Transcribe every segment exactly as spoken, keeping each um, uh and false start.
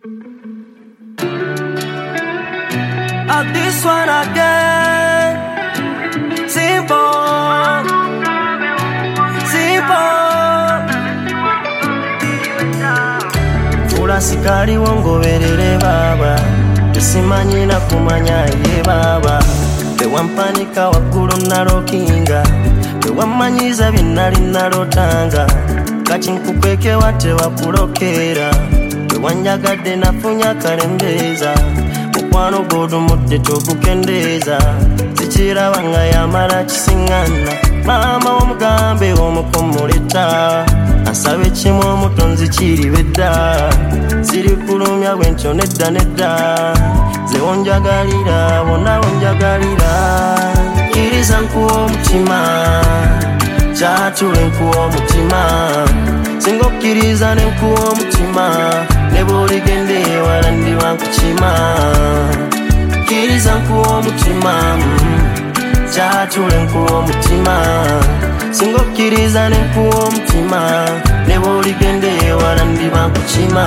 At this one again, simple, simple. Fula sikali wongo berere baba, simanyi na kumanya ye baba. Bewampanika wakulu narokinga, bewamanyiza binali narotanga. Kati nkupeke wate wakulokera, bewanjagadde nafunya kalembeza. Mukwano godu mudde togukendeza, zikirabanga yamala kisingana. Mama omugambe omukomoleta, asabe kimu omutonzi kiribedda. Siri kulumya bwentyo nedda nedda, ze onjagalira bonna onjagalira. Kiriza nkuwa omutima, kyatule nkuwa omutima. Singa okkiriza ne nkuwa omutima, ne bw'oligende ewala ndiba nkukima. Kiriza nkuwa omutima, kyatule nkuwa omutima. Singa okkiriza ne nkuwa omutima, ne bw'oligende ewala ndiba nkukima.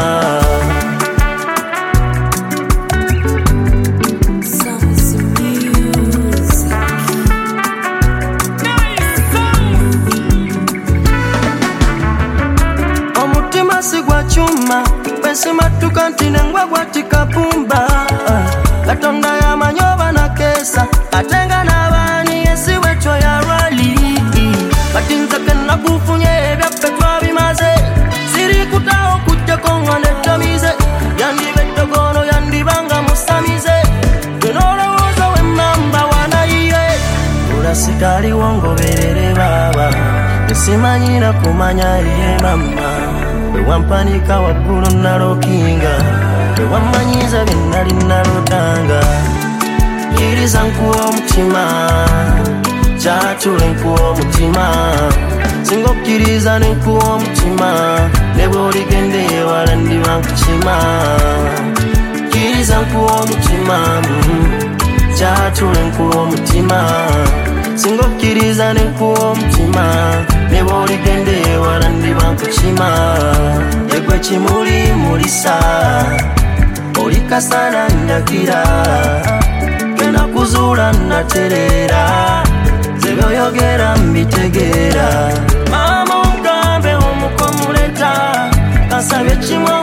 Sigwa chuma, pesi matuka ntine ngwagwa tikapumba. Katonda ya manyoba na kesa, katenga na bani yesi wecho ya rali. Katinza kena kufunye ebya petwa bimaze, siri kutao kutya kongwa netamize. Yandi betogono yandi banga musamize, tunora woza we mamba wana iye. Ula sikari wongo berere baba, simanyi na kumanya iye mama. Bewampanika wakulu narokinga, bewamanyiza binali narotanga. Kiriza nkuwa omutima, kyatule nkuwa omutima. Singa okkiriza ne nkuwa omutima, ne bw'oligende ewala ndiba nkukima. Kiriza nkuwa omutima, kyatule nkuwa omutima. Singa okkiriza ne nkuwa omutima, ne bw'oligende ewala ndiba nkukima. Yegwe kimuli mulisa, olikasana ndagira. Genda kuzuula natereera, ze byoyogera mbitegeera. Mama omugambe omukomuleta, kansabye kimu